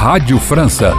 Rádio França.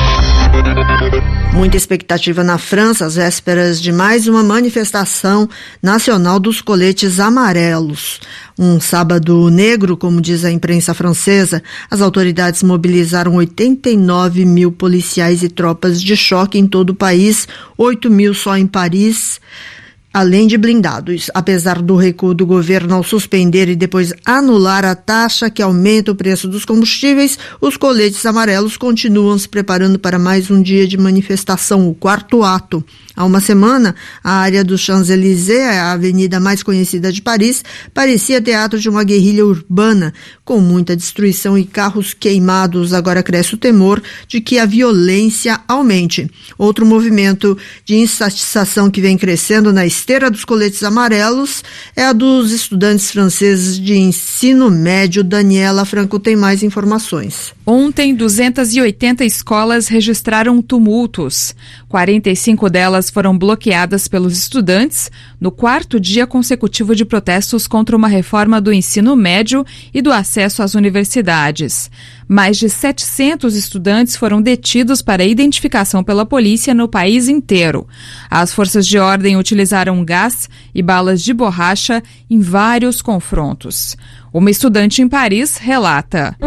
Muita expectativa na França às vésperas de mais uma manifestação nacional dos coletes amarelos. Um sábado negro, como diz a imprensa francesa, as autoridades mobilizaram 89 mil policiais e tropas de choque em todo o país, 8 mil só em Paris, além de blindados. Apesar do recuo do governo ao suspender e depois anular a taxa que aumenta o preço dos combustíveis, os coletes amarelos continuam se preparando para mais um dia de manifestação, o quarto ato. Há uma semana, a área do Champs-Élysées, a avenida mais conhecida de Paris, parecia teatro de uma guerrilha urbana, com muita destruição e carros queimados. Agora cresce o temor de que a violência aumente. Outro movimento de insatisfação que vem crescendo na esteira dos coletes amarelos é a dos estudantes franceses de ensino médio. Daniela Franco tem mais informações. Ontem, 280 escolas registraram tumultos. 45 delas foram bloqueadas pelos estudantes no quarto dia consecutivo de protestos contra uma reforma do ensino médio e do acesso às universidades. Mais de 700 estudantes foram detidos para identificação pela polícia no país inteiro. As forças de ordem utilizaram gás e balas de borracha em vários confrontos. Uma estudante em Paris relata: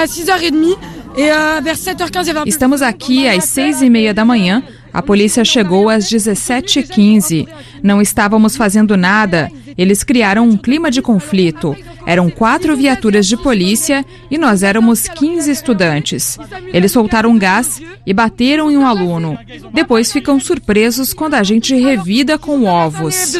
Estamos aqui às 6h30 da manhã. A polícia chegou às 17h15. Não estávamos fazendo nada. Eles criaram um clima de conflito. Eram 4 viaturas de polícia e nós éramos 15 estudantes. Eles soltaram gás e bateram em um aluno. Depois ficam surpresos quando a gente revida com ovos.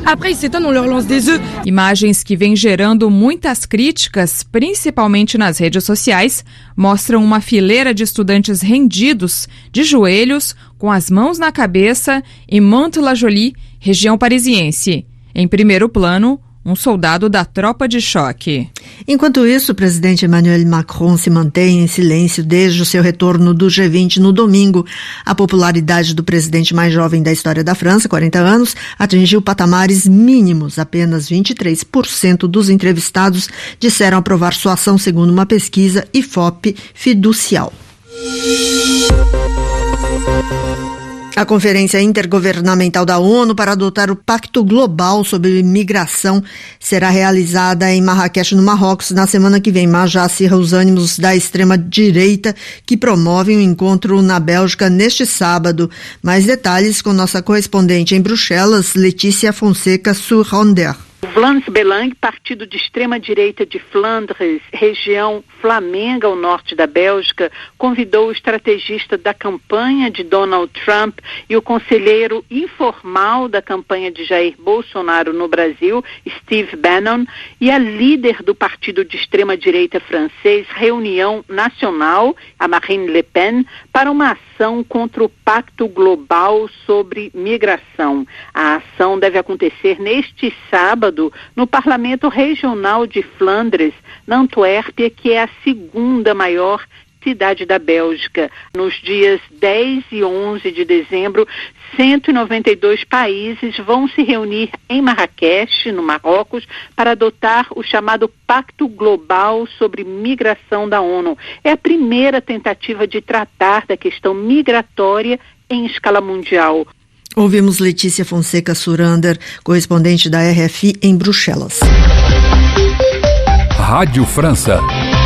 Imagens que vêm gerando muitas críticas, principalmente nas redes sociais, mostram uma fileira de estudantes rendidos, de joelhos, com as mãos na cabeça, em Mantes-la-Jolie, região parisiense. Em primeiro plano, um soldado da tropa de choque. Enquanto isso, o presidente Emmanuel Macron se mantém em silêncio desde o seu retorno do G20 no domingo. A popularidade do presidente mais jovem da história da França, 40 anos, atingiu patamares mínimos. Apenas 23% dos entrevistados disseram aprovar sua ação, segundo uma pesquisa IFOP fiducial. A Conferência Intergovernamental da ONU para adotar o Pacto Global sobre Migração será realizada em Marrakech, no Marrocos, na semana que vem, mas já acirra os ânimos da extrema-direita que promovem o encontro na Bélgica neste sábado. Mais detalhes com nossa correspondente em Bruxelas, Letícia Fonseca Surronder. O Vlaams Belang, partido de extrema-direita de Flandres, região flamenga ao norte da Bélgica, convidou o estrategista da campanha de Donald Trump e o conselheiro informal da campanha de Jair Bolsonaro no Brasil, Steve Bannon, e a líder do partido de extrema-direita francês, Reunião Nacional, a Marine Le Pen, para uma ação contra o Pacto Global sobre Migração. A ação deve acontecer neste sábado no Parlamento Regional de Flandres, na Antuérpia, que é a segunda maior cidade da Bélgica. Nos dias 10 e 11 de dezembro, 192 países vão se reunir em Marrakech, no Marrocos, para adotar o chamado Pacto Global sobre Migração da ONU. É a primeira tentativa de tratar da questão migratória em escala mundial. Ouvimos Letícia Fonseca Surronder, correspondente da RFI em Bruxelas. Rádio França.